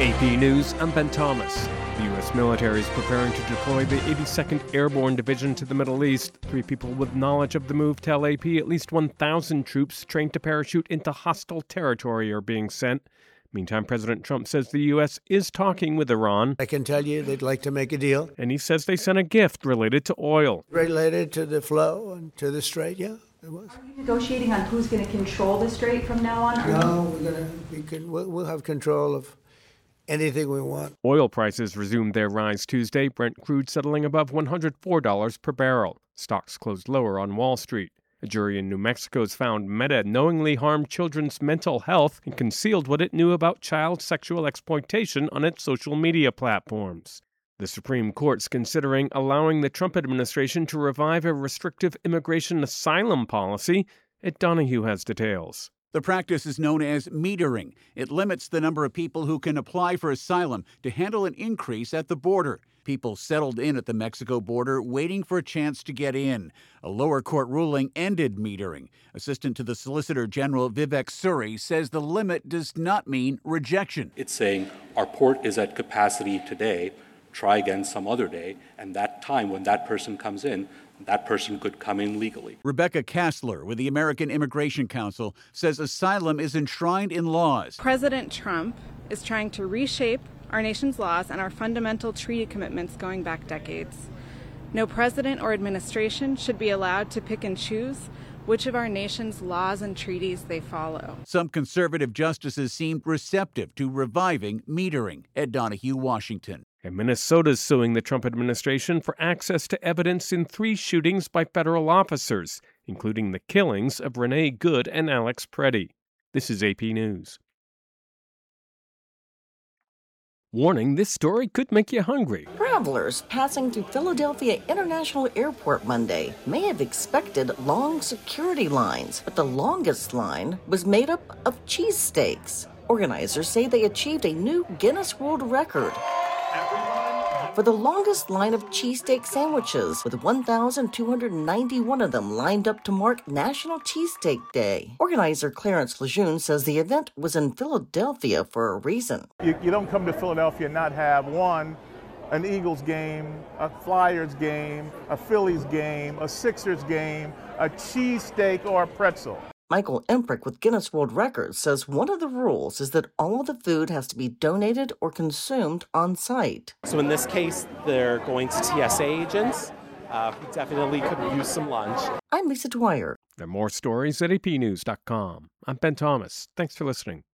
AP News, I'm Ben Thomas. The U.S. military is preparing to deploy the 82nd Airborne Division to the Middle East. 3 people with knowledge of the move tell AP at least 1,000 troops trained to parachute into hostile territory are being sent. Meantime, President Trump says the U.S. is talking with Iran. I can tell you they'd like to make a deal. And he says they sent a gift related to oil. Related to the flow and to the strait, yeah. It was. Are you negotiating on who's going to control the strait from now on? No, we'll have control of anything we want. Oil prices resumed their rise Tuesday, Brent crude settling above $104 per barrel. Stocks closed lower on Wall Street. A jury in New Mexico has found Meta knowingly harmed children's mental health and concealed what it knew about child sexual exploitation on its social media platforms. The Supreme Court's considering allowing the Trump administration to revive a restrictive immigration asylum policy. Ed Donahue has details. The practice is known as metering. It limits the number of people who can apply for asylum to handle an increase at the border. People settled in at the Mexico border waiting for a chance to get in. A lower court ruling ended metering. Assistant to the Solicitor General Vivek Suri says the limit does not mean rejection. It's saying our port is at capacity today, try again some other day, and that time when that person comes in, that person could come in legally. Rebecca Kassler with the American Immigration Council says asylum is enshrined in laws. President Trump is trying to reshape our nation's laws and our fundamental treaty commitments going back decades. No president or administration should be allowed to pick and choose which of our nation's laws and treaties they follow. Some conservative justices seemed receptive to reviving metering. Ed Donahue, Washington. And Minnesota's suing the Trump administration for access to evidence in 3 shootings by federal officers, including the killings of Renee Good and Alex Preddy. This is AP News. Warning, this story could make you hungry. Travelers passing through Philadelphia International Airport Monday may have expected long security lines, but the longest line was made up of cheesesteaks. Organizers say they achieved a new Guinness World Record for the longest line of cheesesteak sandwiches, with 1,291 of them lined up to mark National Cheesesteak Day. Organizer Clarence Lejeune says the event was in Philadelphia for a reason. You don't come to Philadelphia and not have, one, an Eagles game, a Flyers game, a Phillies game, a Sixers game, a cheesesteak, or a pretzel. Michael Emprick with Guinness World Records says one of the rules is that all of the food has to be donated or consumed on site. So in this case, they're going to TSA agents. We definitely could use some lunch. I'm Lisa Dwyer. There are more stories at apnews.com. I'm Ben Thomas. Thanks for listening.